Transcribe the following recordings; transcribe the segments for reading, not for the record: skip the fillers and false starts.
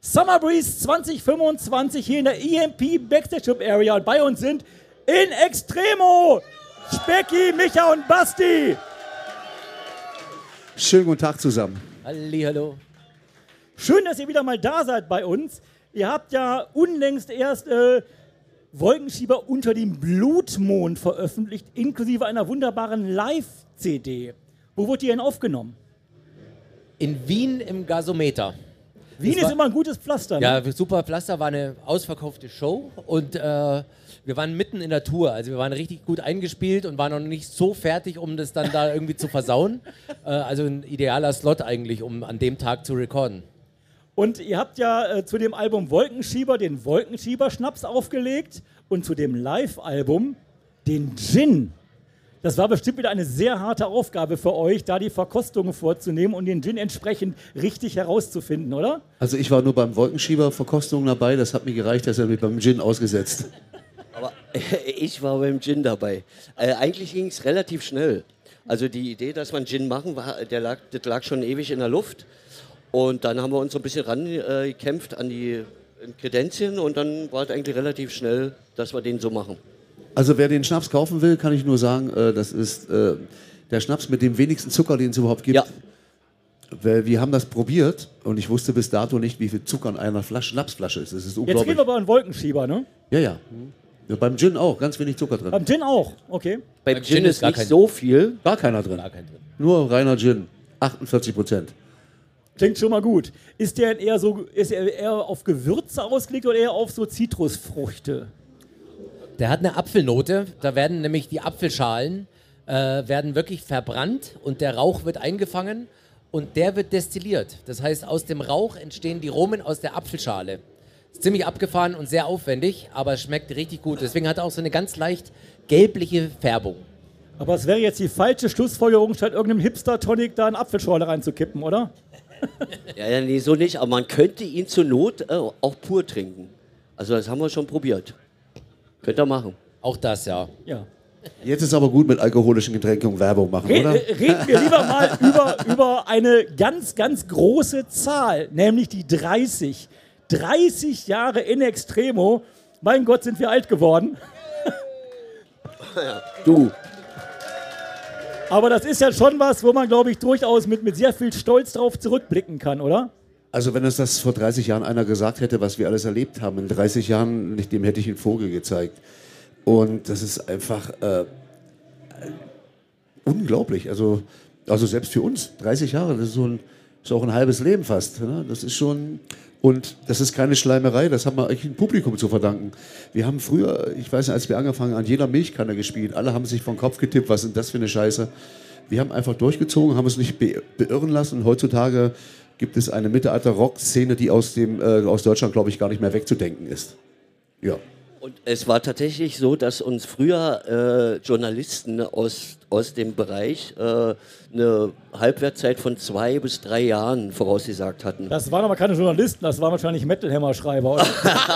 Summer Breeze 2025 hier in der EMP Backstage Shop Area. Und bei uns sind in Extremo Specki, Micha und Basti. Schönen guten Tag zusammen. Hallihallo. Schön, dass ihr wieder mal da seid bei uns. Ihr habt ja unlängst erst Wolkenschieber unter dem Blutmond veröffentlicht, inklusive einer wunderbaren Live-CD. Wo wurde die denn aufgenommen? In Wien im Gasometer. Wien ist immer ein gutes Pflaster, ne? Ja, super Pflaster, war eine ausverkaufte Show und wir waren mitten in der Tour. Also wir waren richtig gut eingespielt und waren noch nicht so fertig, um das dann da irgendwie zu versauen. Also ein idealer Slot eigentlich, um an dem Tag zu recorden. Und ihr habt ja zu dem Album Wolkenschieber den Wolkenschieber-Schnaps aufgelegt und zu dem Live-Album den Gin. Das war bestimmt wieder eine sehr harte Aufgabe für euch, da die Verkostungen vorzunehmen und den Gin entsprechend richtig herauszufinden, oder? Also ich war nur beim Wolkenschieber-Verkostung dabei, das hat mir gereicht, dass er mich beim Gin ausgesetzt. Aber ich war beim Gin dabei. Eigentlich ging es relativ schnell. Also die Idee, dass wir einen Gin machen, das lag schon ewig in der Luft. Und dann haben wir uns so ein bisschen rangekämpft an die Kredenzien und dann war es eigentlich relativ schnell, dass wir den so machen. Also wer den Schnaps kaufen will, kann ich nur sagen, das ist der Schnaps mit dem wenigsten Zucker, den es überhaupt gibt. Ja. Weil wir haben das probiert und ich wusste bis dato nicht, wie viel Zucker in einer Schnapsflasche ist. Das ist unglaublich. Jetzt reden wir aber einen Wolkenschieber, ne? Ja, ja. Ja, beim Gin auch, ganz wenig Zucker drin. Beim Gin auch, okay. Beim Gin ist nicht so viel. Gar keiner drin. Gar kein drin. Nur reiner Gin. 48%. Klingt schon mal gut. Ist er eher auf Gewürze ausgelegt oder eher auf so Zitrusfrüchte? Der hat eine Apfelnote, da werden nämlich die Apfelschalen werden wirklich verbrannt und der Rauch wird eingefangen und der wird destilliert. Das heißt, aus dem Rauch entstehen die Aromen aus der Apfelschale. Ist ziemlich abgefahren und sehr aufwendig, aber es schmeckt richtig gut. Deswegen hat er auch so eine ganz leicht gelbliche Färbung. Aber es wäre jetzt die falsche Schlussfolgerung, statt irgendeinem Hipster-Tonic da eine Apfelschorle reinzukippen, oder? Ja, nee, so nicht. Aber man könnte ihn zur Not auch pur trinken. Also das haben wir schon probiert. Könnt ihr machen. Auch das, ja. Ja. Jetzt ist aber gut mit alkoholischen Getränken und Werbung machen, oder? Reden wir lieber mal über eine ganz, ganz große Zahl, nämlich die 30. 30 Jahre in Extremo. Mein Gott, sind wir alt geworden. Ja, du. Aber das ist ja schon was, wo man, glaube ich, durchaus mit sehr viel Stolz drauf zurückblicken kann, oder? Also wenn uns das vor 30 Jahren einer gesagt hätte, was wir alles erlebt haben, in 30 Jahren, dem hätte ich einen Vogel gezeigt. Und das ist einfach unglaublich. Also selbst für uns, 30 Jahre, das ist auch ein halbes Leben fast. Ne? Das ist schon... Und das ist keine Schleimerei, das haben wir eigentlich dem Publikum zu verdanken. Wir haben früher, ich weiß nicht, als wir angefangen haben, an jeder Milchkanne gespielt. Alle haben sich vom Kopf getippt, was ist das für eine Scheiße. Wir haben einfach durchgezogen, haben uns nicht beirren lassen. Und heutzutage gibt es eine Mittelalter-Rock-Szene, die aus Deutschland, glaube ich, gar nicht mehr wegzudenken ist. Ja. Und es war tatsächlich so, dass uns früher Journalisten aus dem Bereich eine Halbwertszeit von 2 bis 3 Jahren vorausgesagt hatten. Das waren aber keine Journalisten, das waren wahrscheinlich Metal-Hammer-Schreiber, oder?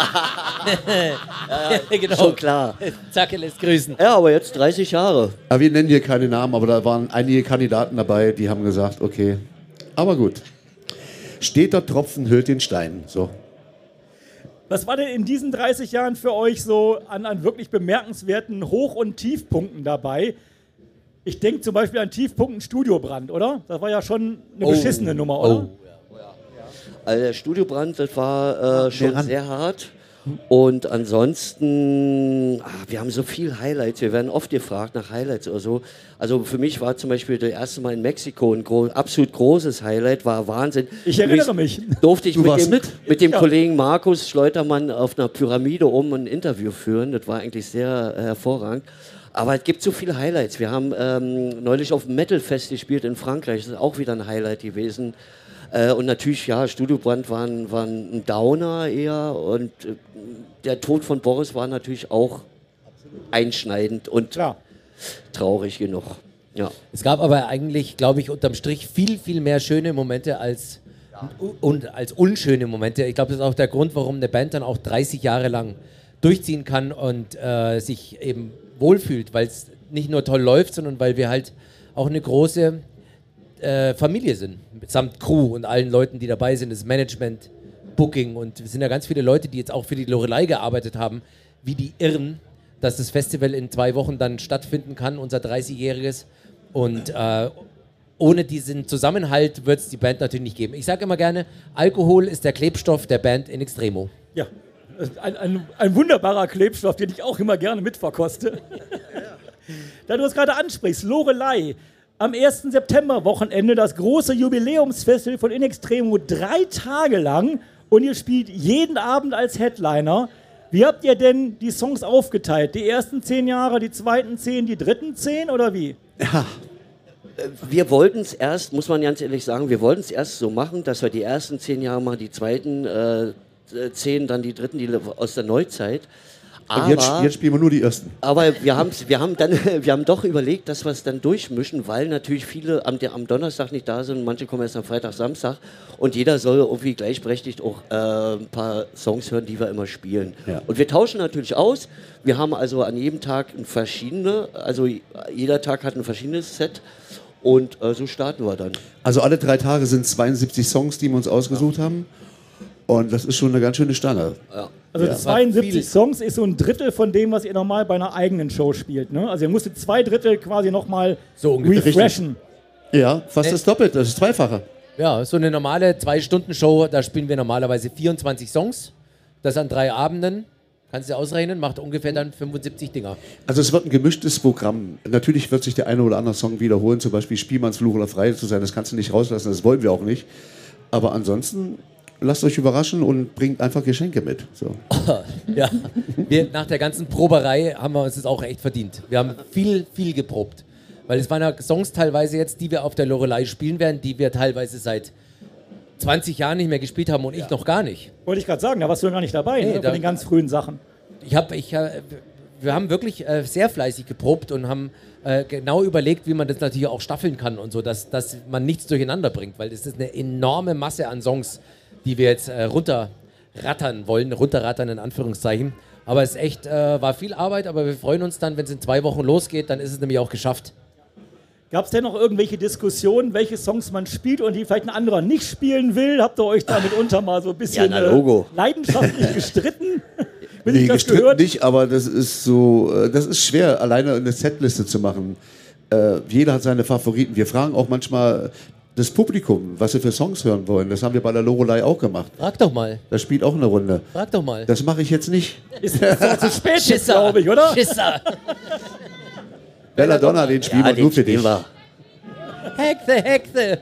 Genau. Schon klar. Zacke lässt grüßen. Ja, aber jetzt 30 Jahre. Aber wir nennen hier keine Namen, aber da waren einige Kandidaten dabei, die haben gesagt, okay, aber gut. Steter Tropfen hüllt den Stein. So. Was war denn in diesen 30 Jahren für euch so an wirklich bemerkenswerten Hoch- und Tiefpunkten dabei? Ich denke zum Beispiel an Tiefpunkten Studiobrand, oder? Das war ja schon eine beschissene Nummer, oder? Also der Studiobrand, das war schon sehr hart. Und ansonsten, wir haben so viel Highlights. Wir werden oft gefragt nach Highlights oder so. Also für mich war zum Beispiel das erste Mal in Mexiko ein absolut großes Highlight, war Wahnsinn. Ich erinnere mich. Durfte ich mit dem Ja. Kollegen Markus Schleutermann auf einer Pyramide ein Interview führen. Das war eigentlich sehr hervorragend. Aber es gibt so viele Highlights. Wir haben neulich auf dem Metal Fest gespielt in Frankreich. Das ist auch wieder ein Highlight gewesen. Und natürlich, ja, Studiobrand war ein Downer eher. Und der Tod von Boris war natürlich auch einschneidend und traurig genug. Ja. Es gab aber eigentlich, glaube ich, unterm Strich viel, viel mehr schöne Momente als unschöne Momente. Ich glaube, das ist auch der Grund, warum eine Band dann auch 30 Jahre lang durchziehen kann und sich eben wohlfühlt, weil es nicht nur toll läuft, sondern weil wir halt auch eine große Familie sind, samt Crew und allen Leuten, die dabei sind, das Management, Booking und es sind ja ganz viele Leute, die jetzt auch für die Loreley gearbeitet haben, wie die Irren, dass das Festival in 2 Wochen dann stattfinden kann, unser 30-jähriges. Und ohne diesen Zusammenhalt wird es die Band natürlich nicht geben. Ich sage immer gerne, Alkohol ist der Klebstoff der Band in Extremo. Ja, ein wunderbarer Klebstoff, den ich auch immer gerne mitverkoste. Da du es gerade ansprichst, Loreley. Am 1. September-Wochenende das große Jubiläumsfestival von In Extremo 3 Tage lang und ihr spielt jeden Abend als Headliner. Wie habt ihr denn die Songs aufgeteilt? Die ersten 10 Jahre, die zweiten 10, die dritten 10 oder wie? Ja. Wir wollten es erst, muss man ganz ehrlich sagen, wir wollten es erst so machen, dass wir die ersten 10 Jahre machen, die zweiten 10, dann die dritten, die aus der Neuzeit. Aber jetzt spielen wir nur die ersten. Aber wir haben doch überlegt, dass wir es dann durchmischen, weil natürlich viele am Donnerstag nicht da sind, manche kommen erst am Freitag, Samstag und jeder soll irgendwie gleichberechtigt auch ein paar Songs hören, die wir immer spielen. Ja. Und wir tauschen natürlich aus. Wir haben also an jedem Tag also jeder Tag hat ein verschiedenes Set und so starten wir dann. Also alle 3 Tage sind 72 Songs, die wir uns ausgesucht haben. Und das ist schon eine ganz schöne Stange. Ja. Also 72 Songs ist so ein Drittel von dem, was ihr normal bei einer eigenen Show spielt. Ne? Also ihr musstet 2 Drittel quasi nochmal so refreshen. Ja, fast das Doppelte, das ist Zweifache. Ja, so eine normale 2-Stunden-Show, da spielen wir normalerweise 24 Songs. Das an 3 Abenden. Kannst du dir ausrechnen, macht ungefähr dann 75 Dinger. Also es wird ein gemischtes Programm. Natürlich wird sich der eine oder andere Song wiederholen, zum Beispiel Spielmannsfluch oder Frei zu sein, das kannst du nicht rauslassen, das wollen wir auch nicht. Aber ansonsten lasst euch überraschen und bringt einfach Geschenke mit. So. Ja, nach der ganzen Proberei haben wir uns das auch echt verdient. Wir haben viel geprobt. Weil es waren ja Songs teilweise jetzt, die wir auf der Loreley spielen werden, die wir teilweise seit 20 Jahren nicht mehr gespielt haben und ich noch gar nicht. Wollte ich gerade sagen, da warst du ja gar nicht dabei, Nee, ne, bei den ganz frühen Sachen. Wir haben wirklich sehr fleißig geprobt und haben genau überlegt, wie man das natürlich auch staffeln kann und so, dass man nichts durcheinander bringt, weil das ist eine enorme Masse an Songs, die wir jetzt runterrattern wollen, runterrattern in Anführungszeichen. Aber es ist echt, war viel Arbeit, aber wir freuen uns dann, wenn es in 2 Wochen losgeht, dann ist es nämlich auch geschafft. Gab es denn noch irgendwelche Diskussionen, welche Songs man spielt und die vielleicht ein anderer nicht spielen will? Habt ihr euch da mitunter mal so ein bisschen leidenschaftlich gestritten? Nee, gestritten nicht, aber das ist so, das ist schwer, alleine eine Setliste zu machen. Jeder hat seine Favoriten. Wir fragen auch manchmal das Publikum, was sie für Songs hören wollen. Das haben wir bei der Loreley auch gemacht. Frag doch mal. Das spielt auch eine Runde. Frag doch mal. Das mache ich jetzt nicht. Ist doch zu spät, glaube ich, oder? Schisser. Belladonna, den spielen wir nur für dich. Hexe.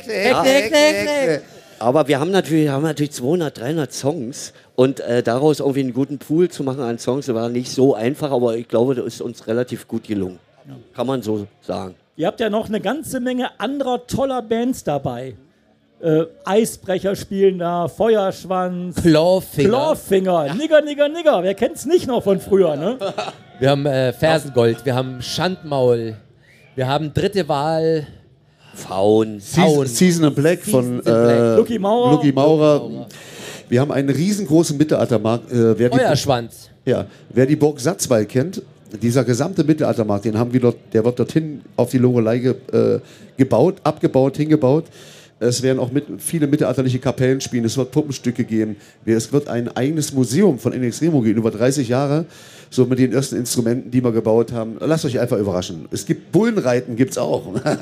Aber wir haben natürlich 200, 300 Songs und daraus irgendwie einen guten Pool zu machen an Songs, war nicht so einfach, aber ich glaube, das ist uns relativ gut gelungen. Ja. Kann man so sagen. Ihr habt ja noch eine ganze Menge anderer toller Bands dabei. Eisbrecher spielen da, Feuerschwanz, Clawfinger, ja. Nigger. Wer kennt's nicht noch von früher, ne? Wir haben Fersengold, wir haben Schandmaul, wir haben Dritte Wahl, Faun. Season in Black von Lucky Maurer. Wir haben einen riesengroßen Mittelaltermarkt. Feuerschwanz. Wer die Burg Satzwall kennt, dieser gesamte Mittelaltermarkt, der wird dorthin auf die Loreley abgebaut, hingebaut. Es werden auch viele mittelalterliche Kapellen spielen, es wird Puppenstücke geben. Es wird ein eigenes Museum von In Extremo geben, über 30 Jahre, so mit den ersten Instrumenten, die wir gebaut haben. Lasst euch einfach überraschen. Es gibt Bullenreiten, gibt's auch.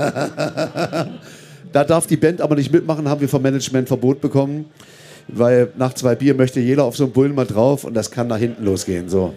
Da darf die Band aber nicht mitmachen, haben wir vom Management Verbot bekommen, weil nach 2 Bier möchte jeder auf so einen Bullen mal drauf und das kann nach hinten losgehen. So.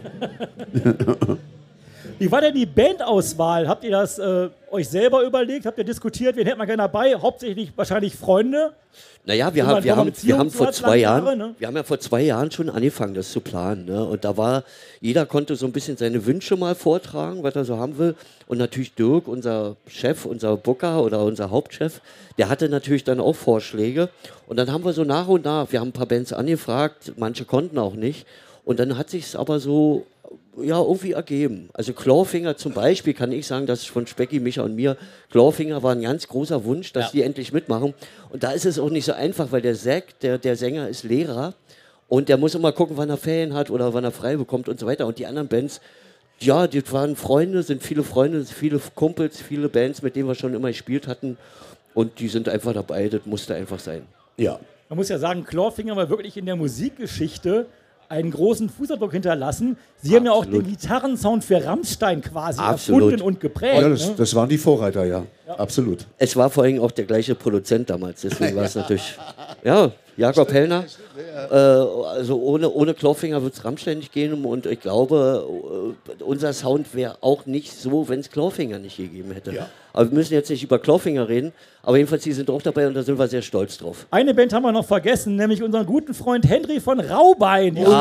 Wie war denn die Bandauswahl? Habt ihr das euch selber überlegt? Habt ihr diskutiert? Wen hätte man gerne dabei? Hauptsächlich wahrscheinlich Freunde? Naja, wir haben vor 2 Jahren, ne? Wir haben ja vor 2 Jahren schon angefangen, das zu planen. Ne? Und jeder konnte so ein bisschen seine Wünsche mal vortragen, was er so haben will. Und natürlich Dirk, unser Chef, unser Booker oder unser Hauptchef, der hatte natürlich dann auch Vorschläge. Und dann haben wir so nach und nach, wir haben ein paar Bands angefragt, manche konnten auch nicht. Und dann hat sich es aber so irgendwie ergeben. Also Clawfinger zum Beispiel, kann ich sagen, dass von Specki, Micha und mir, Clawfinger war ein ganz großer Wunsch, dass die endlich mitmachen. Und da ist es auch nicht so einfach, weil der Zack, der Sänger, ist Lehrer und der muss immer gucken, wann er Ferien hat oder wann er frei bekommt und so weiter. Und die anderen Bands, die waren Freunde, sind viele Kumpels, viele Bands, mit denen wir schon immer gespielt hatten und die sind einfach dabei, das musste einfach sein. Ja. Man muss ja sagen, Clawfinger war wirklich in der Musikgeschichte einen großen Fußabdruck hinterlassen. Sie haben ja auch den Gitarrensound für Rammstein quasi erfunden und geprägt. Ja, das waren die Vorreiter, ja. Absolut. Es war vor allem auch der gleiche Produzent damals, deswegen war es natürlich. Ja, Jakob Hellner. Also ohne Clawfinger wird es Rammstein nicht gehen und ich glaube, unser Sound wäre auch nicht so, wenn es Clawfinger nicht gegeben hätte. Ja. Aber wir müssen jetzt nicht über Clawfinger reden, aber jedenfalls, die sind auch dabei und da sind wir sehr stolz drauf. Eine Band haben wir noch vergessen, nämlich unseren guten Freund Henry von Raubein. Henry,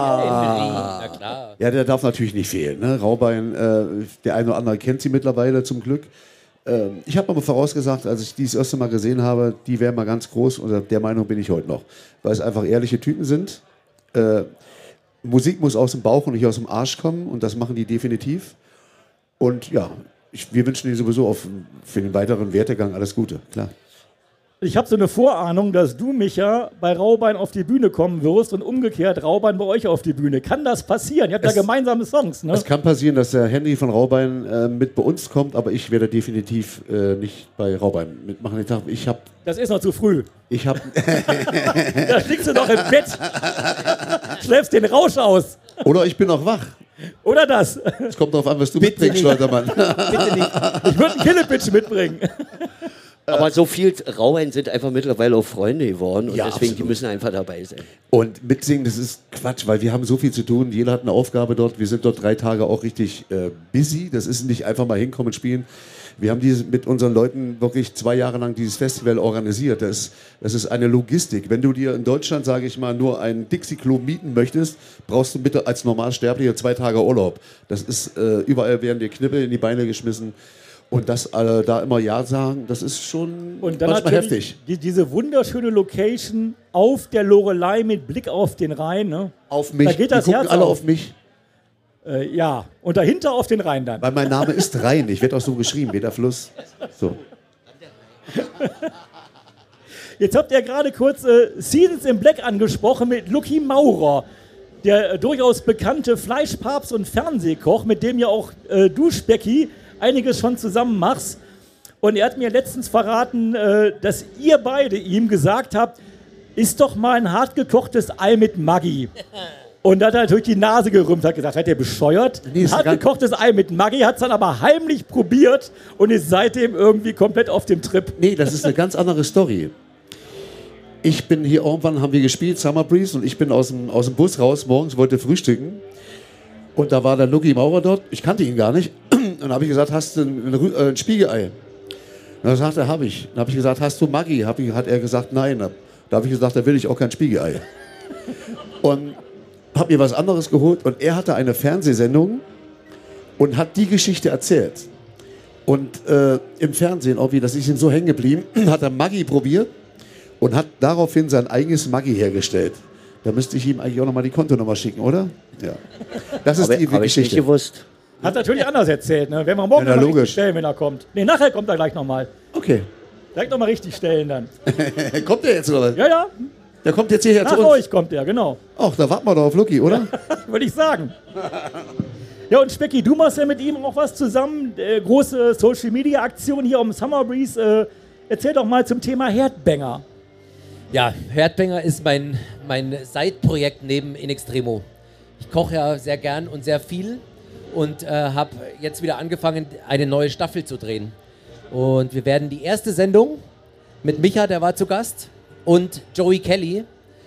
na klar. Ja, der darf natürlich nicht fehlen. Ne? Raubein, der eine oder andere kennt sie mittlerweile zum Glück. Ich habe aber vorausgesagt, als ich die das erste Mal gesehen habe, die wären mal ganz groß und der Meinung bin ich heute noch. Weil es einfach ehrliche Typen sind. Musik muss aus dem Bauch und nicht aus dem Arsch kommen und das machen die definitiv. Und ja, wir wünschen ihnen sowieso für den weiteren Werdegang alles Gute, klar. Ich habe so eine Vorahnung, dass du, Micha, bei Raubein auf die Bühne kommen wirst und umgekehrt Raubein bei euch auf die Bühne. Kann das passieren? Ihr habt ja gemeinsame Songs, ne? Es kann passieren, dass der Henry von Raubein mit bei uns kommt, aber ich werde definitiv nicht bei Raubein mitmachen. Das ist noch zu früh. Ich habe Da liegst du noch im Bett. Schläfst den Rausch aus. Oder ich bin noch wach. Oder das. Es kommt darauf an, was du mitbringst, Schleudermann. Bitte nicht. Ich würde einen Killepitch mitbringen. Aber so viel Raubein sind einfach mittlerweile auch Freunde geworden und Ja, deswegen, absolut. die müssen einfach dabei sein. Und mitsingen, das ist Quatsch, weil wir haben so viel zu tun. Jeder hat eine Aufgabe dort. Wir sind dort 3 Tage auch richtig busy. Das ist nicht einfach mal hinkommen und spielen. Wir haben mit unseren Leuten wirklich 2 Jahre lang dieses Festival organisiert. Das ist eine Logistik. Wenn du dir in Deutschland, sage ich mal, nur ein Dixie-Klo mieten möchtest, brauchst du bitte als Normalsterblicher 2 Tage Urlaub. Das ist, überall werden dir Knüppel in die Beine geschmissen. Und das da immer Ja sagen, das ist schon Und dann manchmal heftig. diese wunderschöne Location auf der Loreley mit Blick auf den Rhein. Ne? Auf mich. Da geht das die gucken Herz alle auf. auf mich. Ja, und dahinter auf den Rhein dann. Weil mein Name ist Rhein. Ich werde auch so geschrieben, wie der Fluss. So. Jetzt habt ihr gerade kurz Seasons in Black angesprochen mit Lucky Maurer. Der durchaus bekannte Fleischpapst und Fernsehkoch, mit dem ja auch du, Specki, einiges schon zusammen machst. Und er hat mir letztens verraten, dass ihr beide ihm gesagt habt, isst doch mal ein hart gekochtes Ei mit Maggi. Und da hat er natürlich die Nase gerümpft, hat gesagt, seid ihr bescheuert? Nee, Ein hart gekochtes Ei mit Maggi, hat es dann aber heimlich probiert und ist seitdem irgendwie komplett auf dem Trip. Nee, das ist eine ganz andere Story. Ich bin hier irgendwann, haben wir gespielt, Summer Breeze, und ich bin aus dem Bus raus, morgens wollte frühstücken. Und da war der Lucky Maurer dort, ich kannte ihn gar nicht. Und dann habe ich gesagt, hast du ein Spiegelei? Und dann sagte er, habe ich. Dann habe ich gesagt, hast du Maggi? Hat er gesagt, nein. Da habe ich gesagt, da will ich auch kein Spiegelei. Und habe mir was anderes geholt und er hatte eine Fernsehsendung und hat die Geschichte erzählt. Und im Fernsehen, irgendwie, das ist ihm so hängen geblieben, hat er Maggi probiert und hat daraufhin sein eigenes Maggi hergestellt. Da müsste ich ihm eigentlich auch nochmal die Kontonummer schicken, oder? Ja. Das ist die Habe ich nicht Geschichte. gewusst. Hat natürlich anders erzählt, ne? Werden wir morgen Ja, noch mal logisch. richtig stellen, wenn er kommt. Ne, nachher kommt er gleich nochmal. Okay. Direkt nochmal richtig stellen dann. Kommt der jetzt, oder? Ja, ja, Der kommt jetzt hierher nach zu uns. euch kommt er, genau. Ach, da warten wir doch auf Lucky, oder? Würde ich sagen. Ja, und Specki, du machst ja mit ihm auch was zusammen. Große Social-Media-Aktion hier um Summer Breeze. Erzähl doch mal zum Thema Herdbanger. Ja, Herdbanger ist mein Side-Projekt neben In Extremo. Ich koche ja sehr gern und sehr viel und habe jetzt wieder angefangen, eine neue Staffel zu drehen. Und wir werden die erste Sendung mit Micha, der war zu Gast, und Joey Kelly,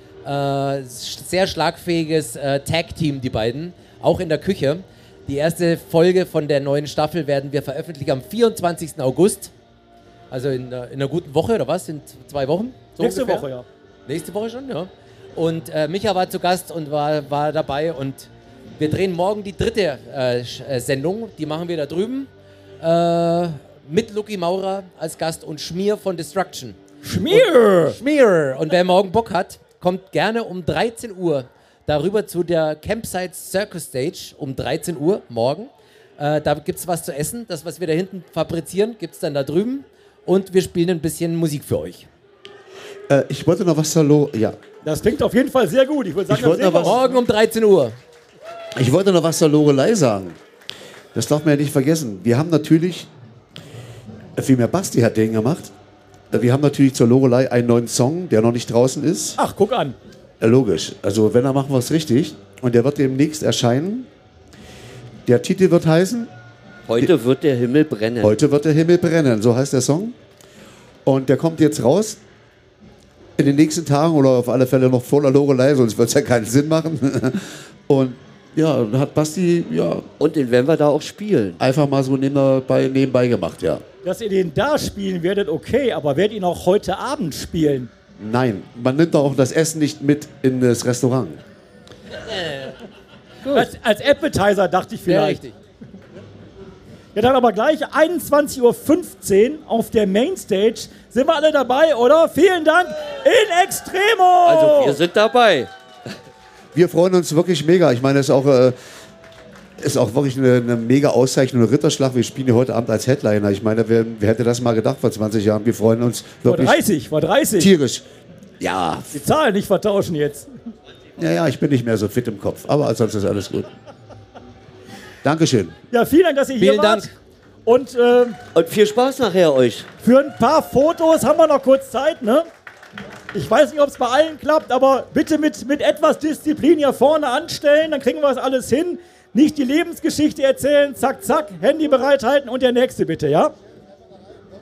sehr schlagfähiges Tag-Team, die beiden, auch in der Küche. Die erste Folge von der neuen Staffel werden wir veröffentlichen am 24. August. Also in einer guten Woche, oder was? In 2 Wochen? So Nächste ungefähr? Woche, ja. Nächste Woche schon, ja. Und Micha war zu Gast und war dabei. Und wir drehen morgen die 3. Sendung. Die machen wir da drüben. Mit Lucky Maurer als Gast und Schmier von Destruction. Schmier! Und wer morgen Bock hat, kommt gerne um 13 Uhr darüber zu der Campsite Circus Stage um 13 Uhr morgen. Da gibt es was zu essen. Das, was wir da hinten fabrizieren, gibt es dann da drüben. Und wir spielen ein bisschen Musik für euch. Ich wollte noch was zur ja. Das klingt auf jeden Fall sehr gut. Ich würde sagen, Ich wollte das noch sehen wir. Morgen um 13 Uhr. Ich wollte noch was zur Loreley sagen. Das darf man ja nicht vergessen. Wir haben natürlich, vielmehr Basti hat den gemacht, Wir haben natürlich zur Loreley einen neuen Song, der noch nicht draußen ist. Ach, guck an. Logisch. Also wenn, dann machen wir es richtig. Und der wird demnächst erscheinen. Der Titel wird heißen Heute wird der Himmel brennen. Heute wird der Himmel brennen, so heißt der Song. Und der kommt jetzt raus in den nächsten Tagen oder auf alle Fälle noch vor der Loreley, sonst wird es ja keinen Sinn machen. Und ja, dann hat Basti Und den werden wir da auch spielen. einfach mal so nebenbei gemacht, ja. Dass ihr den da spielen werdet, okay, aber werdet ihr ihn auch heute Abend spielen? Nein, man nimmt doch auch das Essen nicht mit in das Restaurant. Als Appetizer dachte ich Ja, vielleicht. richtig. Ja, dann aber gleich 21:15 Uhr auf der Mainstage. Sind wir alle dabei, oder? Vielen Dank in Extremo! Also wir sind dabei. Wir freuen uns wirklich mega. Ich meine, es ist auch wirklich eine mega Auszeichnung, ein Ritterschlag. Wir spielen hier heute Abend als Headliner. Ich meine, wer hätte das mal gedacht vor 20 Jahren? Wir freuen uns wirklich Vor 30. tierisch. Ja, Die Zahlen nicht vertauschen jetzt. ja, ich bin nicht mehr so fit im Kopf. Aber ansonsten ist alles gut. Dankeschön. Ja, vielen Dank, dass ihr hier Vielen wart. Dank. Und Und viel Spaß nachher euch. für ein paar Fotos haben wir noch kurz Zeit, ne? Ich weiß nicht, ob es bei allen klappt, aber bitte mit etwas Disziplin hier vorne anstellen, dann kriegen wir das alles hin. Nicht die Lebensgeschichte erzählen, zack, zack, Handy bereithalten und der nächste bitte, ja?